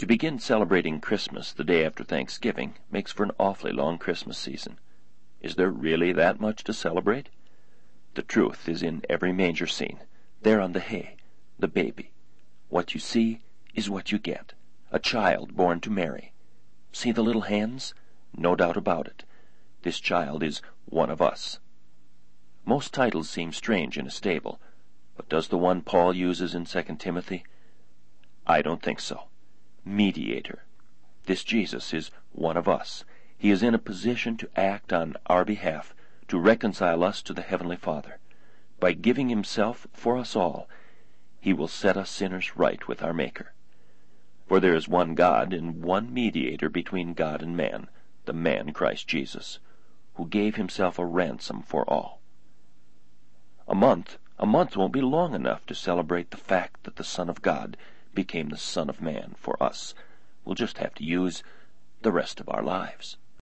To begin celebrating Christmas the day after Thanksgiving makes for an awfully long Christmas season. Is there really that much to celebrate? The truth is in every manger scene, there on the hay, the baby. What you see is what you get, a child born to Mary. See the little hands? No doubt about it. This child is one of us. Most titles seem strange in a stable, but does the one Paul uses in 2 Timothy? I don't think so. Mediator. This Jesus is one of us. He is in a position to act on our behalf, to reconcile us to the Heavenly Father. By giving himself for us all, he will set us sinners right with our Maker. For there is one God and one mediator between God and man, the man Christ Jesus, who gave himself a ransom for all. A month won't be long enough to celebrate the fact that the Son of God became the Son of Man for us. We'll just have to use the rest of our lives.